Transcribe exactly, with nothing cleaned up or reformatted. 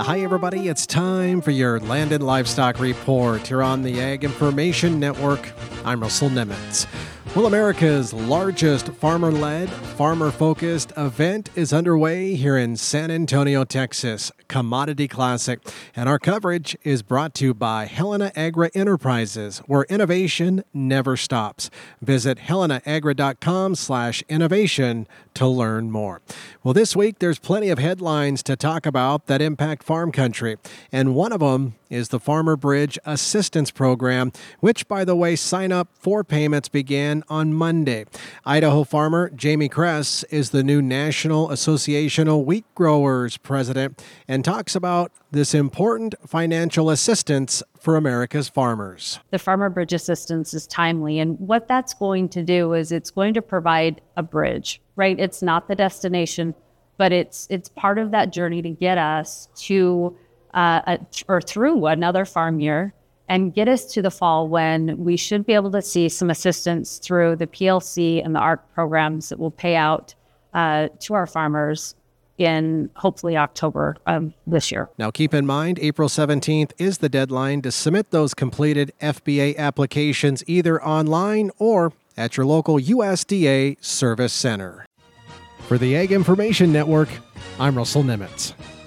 Hi, everybody. It's time for your Land and Livestock Report here on the Ag Information Network. I'm Russell Nemitz. Well, America's largest farmer-led, farmer-focused event is underway here in San Antonio, Texas, Commodity Classic. And our coverage is brought to you by Helena Agra Enterprises, where innovation never stops. Visit helenagra.com slash innovation to learn more. Well, this week there's plenty of headlines to talk about that impact farm country. And one of them is the Farmer Bridge Assistance Program, which, by the way, sign-up for payments began on Monday. Idaho farmer Jamie Kress is the new National Association of Wheat Growers president and talks about this important financial assistance for America's farmers. The Farmer Bridge Assistance is timely, and what that's going to do is it's going to provide a bridge, right? It's not the destination, but it's it's part of that journey to get us to uh, a, or through another farm year and get us to the fall when we should be able to see some assistance through the P L C and the A R C programs that will pay out uh, to our farmers in hopefully October um, this year. Now keep in mind, April seventeenth is the deadline to submit those completed F B A applications either online or at your local U S D A Service Center. For the Ag Information Network, I'm Russell Nemitz.